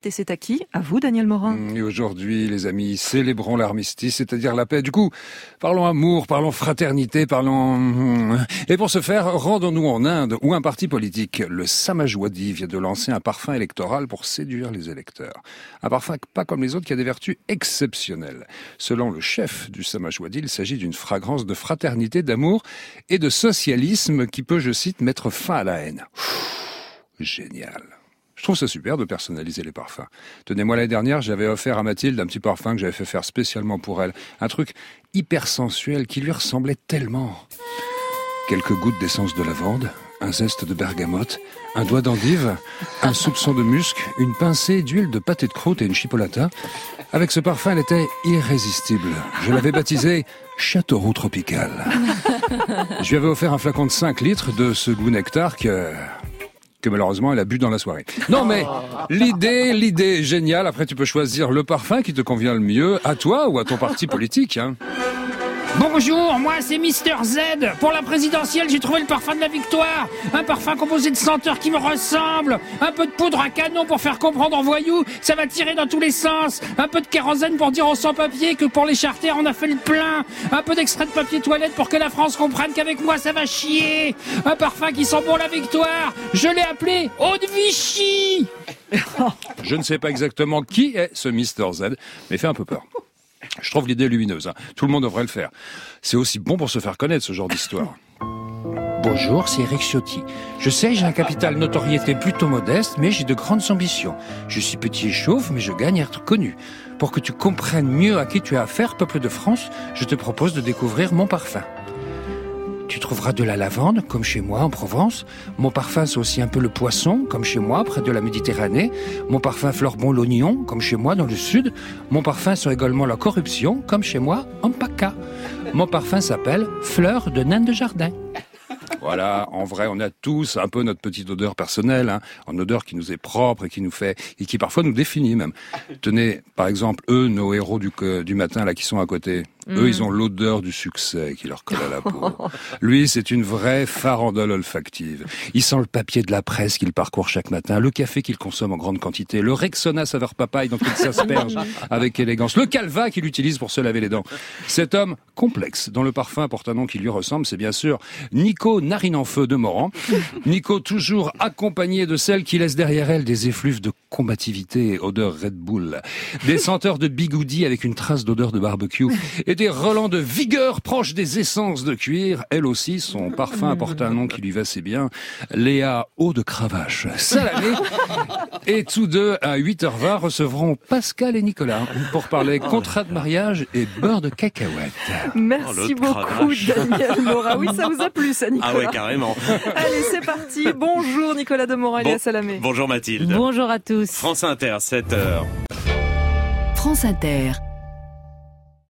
Et c'est à qui? À vous, Daniel Morin. Et aujourd'hui, les amis, célébrons l'armistice, c'est-à-dire la paix. Du coup, parlons amour, parlons fraternité, parlons... Et pour ce faire, rendons-nous en Inde, où un parti politique, le Samajwadi, vient de lancer un parfum électoral pour séduire les électeurs. Un parfum pas comme les autres qui a des vertus exceptionnelles. Selon le chef du Samajwadi, il s'agit d'une fragrance de fraternité, d'amour et de socialisme qui peut, je cite, mettre fin à la haine. Génial. Je trouve ça super de personnaliser les parfums. Tenez, moi l'année dernière, j'avais offert à Mathilde un petit parfum que j'avais fait faire spécialement pour elle. Un truc hyper sensuel qui lui ressemblait tellement. Quelques gouttes d'essence de lavande, un zeste de bergamote, un doigt d'endive, un soupçon de musc, une pincée d'huile de pâté de croûte et une chipolata. Avec ce parfum, elle était irrésistible. Je l'avais baptisé Châteauroux tropical. Je lui avais offert un flacon de 5 litres de ce goût nectar que malheureusement elle a bu dans la soirée. Non mais, l'idée est géniale. Après tu peux choisir le parfum qui te convient le mieux, à toi ou à ton parti politique. Bonjour, moi c'est Mister Z. Pour la présidentielle, j'ai trouvé le parfum de la victoire. Un parfum composé de senteurs qui me ressemblent. Un peu de poudre à canon pour faire comprendre en voyou. Ça va tirer dans tous les sens. Un peu de kérosène pour dire aux sans-papiers que pour les charters, on a fait le plein. Un peu d'extrait de papier toilette pour que la France comprenne qu'avec moi, ça va chier. Un parfum qui sent bon la victoire. Je l'ai appelé Eau de Vichy. Je ne sais pas exactement qui est ce Mister Z, mais fait un peu peur. Je trouve l'idée lumineuse. Tout le monde devrait le faire. C'est aussi bon pour se faire connaître, ce genre d'histoire. Bonjour, c'est Eric Ciotti. Je sais, j'ai un capital notoriété plutôt modeste, mais j'ai de grandes ambitions. Je suis petit et chauve, mais je gagne à être connu. Pour que tu comprennes mieux à qui tu as affaire, peuple de France, je te propose de découvrir mon parfum. Tu trouveras de la lavande, comme chez moi en Provence. Mon parfum, c'est aussi un peu le poisson, comme chez moi, près de la Méditerranée. Mon parfum fleure bon l'oignon, comme chez moi, dans le sud. Mon parfum, c'est également la corruption, comme chez moi, en PACA. Mon parfum s'appelle Fleur de naine de jardin. Voilà, en vrai, on a tous un peu notre petite odeur personnelle, une odeur qui nous est propre et qui nous fait, et qui parfois nous définit même. Tenez, par exemple, eux, nos héros du matin, là, qui sont à côté. Eux, ils ont l'odeur du succès qui leur colle à la peau. Lui, c'est une vraie farandole olfactive. Il sent le papier de la presse qu'il parcourt chaque matin, le café qu'il consomme en grande quantité, le Rexona saveur papaye dont il s'asperge avec élégance, le Calva qu'il utilise pour se laver les dents. Cet homme complexe, dont le parfum porte un nom qui lui ressemble, c'est bien sûr Nico Narine en feu de Morand. Nico toujours accompagné de celle qui laisse derrière elle des effluves de combativité et odeur Red Bull, des senteurs de bigoudi avec une trace d'odeur de barbecue et des relents de vigueur proches des essences de cuir. Elle aussi, son parfum porte un nom qui lui va assez bien, Léa Eau de Cravache Salamé. Et tous deux, à 8h20, recevront Pascal et Nicolas pour parler contrat de mariage et beurre de cacahuète. Merci beaucoup, Daniel Morin. Oui, ça vous a plu, ça, Nicolas? Ah ouais, carrément. Allez, c'est parti. Bonjour, Nicolas de Morin et Léa Salamé. Bonjour Mathilde. Bonjour à tous. France Inter, 7h. France Inter.